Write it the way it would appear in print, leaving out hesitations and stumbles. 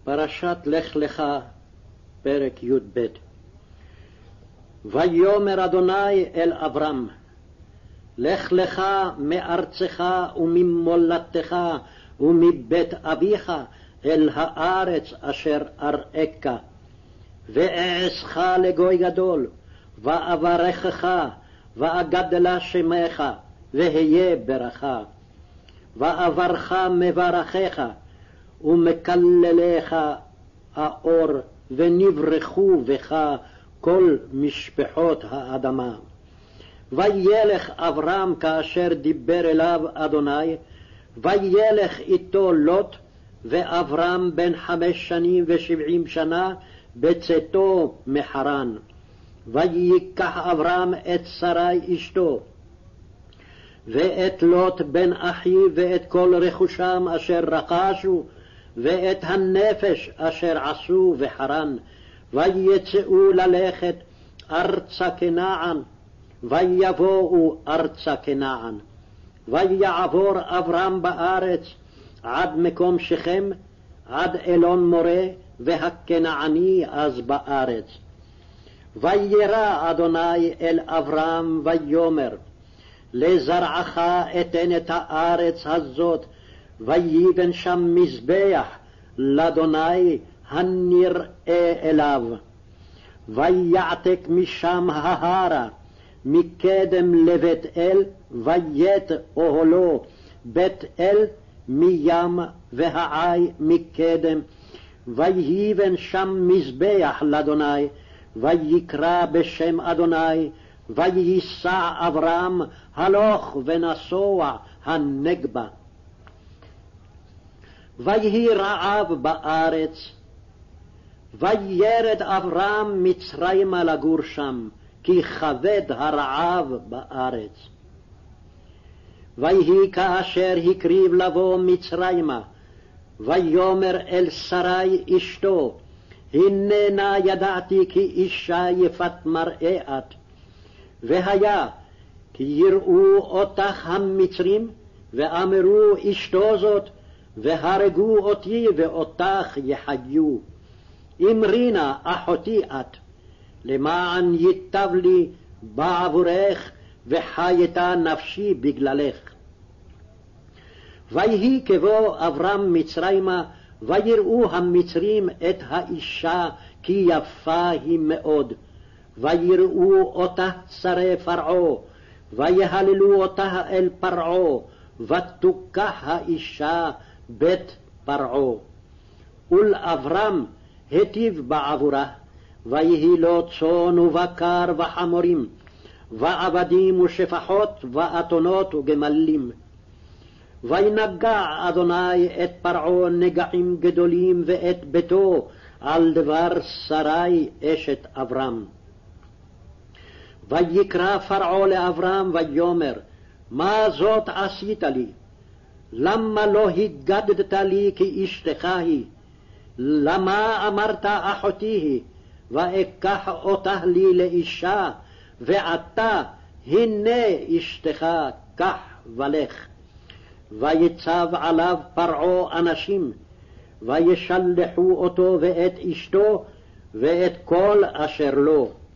פרשת לך לך, פרק י"ב. ויאמר אדוני אל אברהם, לך לך מארצך וממולדתך ומבית אביך אל הארץ אשר אראך, ואעשך לגוי גדול, ואברכך, ואגדלה שמך, והיה ברכה. ואברך מברכך, ומקלליך האור, ונברכו בך כל משפחות האדמה. וילך אברהם כאשר דיבר אליו אדוני, וילך איתו לוט, ואברהם בן 570 שנה בצאתו מחרן. ויקח אברהם את שרי אשתו, ואת לוט בן אחיו, ואת כל רכושם אשר רכשו, ואת הנפש אשר עשו בחרן, ויצאו ללכת ארצה כנען, ויבואו ארצה כנען. ויעבור אברהם בארץ עד מקום שכם, עד אלון מורה, והכנעני אז בארץ. וירא אדוני אל אברהם ויאמר, לזרעך אתן את הארץ הזאת, ויבן שם מזבח לאדוני הנראה אליו. ויעתק משם ההרה מקדם לבית אל, וית אוהלו בית אל מים והעי מקדם, ויבן שם מזבח לאדוני, ויקרא בשם אדוני, וייסע אברהם הלוך ונסוע הנגבה. ויהי רעב בארץ, וירד אברהם מצרימה לגור שם, כי כבד הרעב בארץ. ויהי כאשר הקריב לבוא מצרימה, ויאמר אל שרי אשתו, הננה ידעתי כי אישה יפת מראה את, והיה כי יראו אותך המצרים, ואמרו אשתו זאת, והרגו אותי ואותך יחיו. אמרי נא אחותי את, למען ייטב לי בעבורך, וחייתה נפשי בגללך. ויהי כבוא אברהם מצרימה, ויראו המצרים את האישה כי יפה היא מאוד, ויראו אותה שרי פרעה, ויהללו אותה אל פרעה, ותוקח האישה בית פרעה. ולאברהם היטיב בעבורה, ויהי לו צאן ובקר וחמורים, ועבדים ושפחות ואתונות וגמלים. וינגע אדוני את פרעה נגעים גדולים ואת ביתו על דבר שרי אשת אברהם. ויקרא פרעה לאברהם ויאמר, מה זאת עשית לי? למה לא הגדת לי כי אשתך היא? למה אמרת אחותי היא, ואקח אותה לי לאישה, ועתה הנה אשתך, קח ולך. ויצב עליו פרעה אנשים, וישלחו אותו ואת אשתו ואת כל אשר לו.